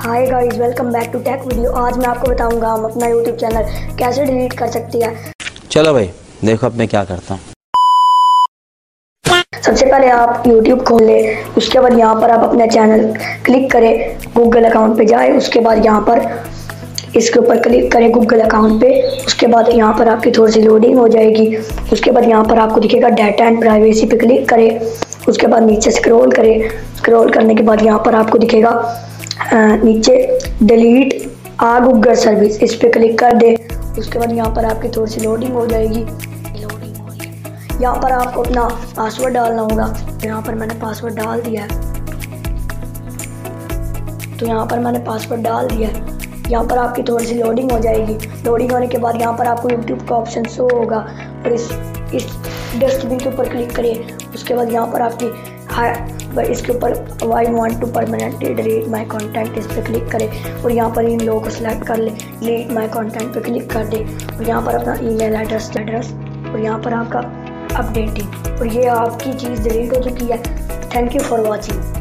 Hi guys, welcome back to tech video. आज मैं आपको बताऊंगा हम अपना यूट्यूब चैनल कैसे डिलीट कर सकते हैं। चलो भाई देखो अब मैं क्या करता हूँ। सबसे पहले आप यूट्यूब खोल ले, उसके बाद यहाँ पर आप अपना चैनल क्लिक करें, गूगल अकाउंट पे जाए, उसके बाद यहाँ पर इसके ऊपर क्लिक करें गूगल अकाउंट पे। उसके बाद यहाँ पर आपकी थोड़ी सी लोडिंग हो जाएगी। उसके बाद यहाँ पर आपको दिखेगा डाटा एंड प्राइवेसी पे क्लिक करें। उसके बाद नीचे स्क्रॉल करें। स्क्रॉल करने के बाद यहाँ पर आपको दिखेगा नीचे डिलीट आ गूगल सर्विस, इस पे क्लिक कर दे। उसके बाद यहाँ पर आपकी थोड़ी सी लोडिंग हो जाएगी। लोडिंग हो रही है, यहाँ पर आपको अपना पासवर्ड डालना होगा। तो यहाँ पर मैंने पासवर्ड डाल दिया है। यहाँ पर आपकी थोड़ी सी लोडिंग हो जाएगी। लोडिंग होने के बाद यहाँ पर आपको यूट्यूब का ऑप्शन शो होगा और इस डस्टबिन के ऊपर क्लिक करिए। उसके बाद यहाँ पर आपकी इसके ऊपर I want to permanently delete my content, इस पर क्लिक करें और यहाँ पर इन लोगों को सिलेक्ट कर ले। डिलीट माय कंटेंट पे क्लिक कर दे और यहाँ पर अपना ईमेल एड्रेस और यहाँ पर आपका अपडेटिंग, और ये आपकी चीज़ डिलीट हो चुकी है। Thank you for watching.